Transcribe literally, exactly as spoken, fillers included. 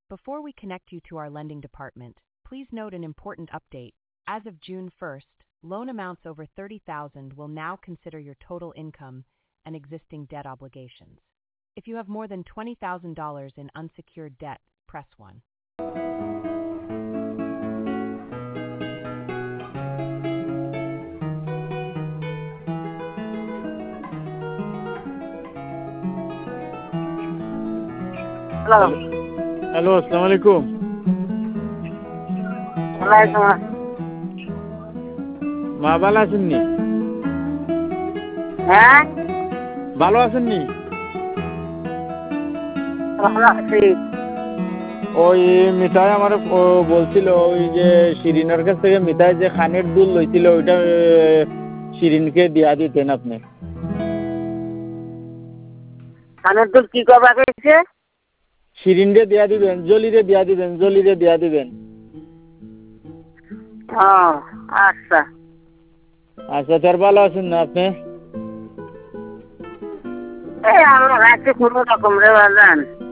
Before we connect you to our lending department, please note an important update. As of June first, loan amounts over thirty thousand dollars will now consider your total income and existing debt obligations. If you have more than twenty thousand dollars in unsecured debt, press one. Hello. Hello, আসসালামু আলাইকুম। ওয়ালাইকুম আসসালাম। মা ভালো আছেন নি? হ্যাঁ, ভালো আছেন নি? ভালো আছি। ওই মিঠাই আমার বলছিল ওই যে শিরিনের কাছ থেকে মিঠাই যে খানের দুধ লইছিল ওইটা শিরিনকে দিয়া দিতেন আপনি। খানের দুধ কি করবা কইছে? শিরিনরে দিয়া দিবেন, জলিরে দিয়া দিবেন, জলিরে দিয়া দিবেন। ও আচ্ছা আচ্ছা, তার ভালো আছেন না আপনি? এই আমরা রাখছি কোনো রকম রে বাজান।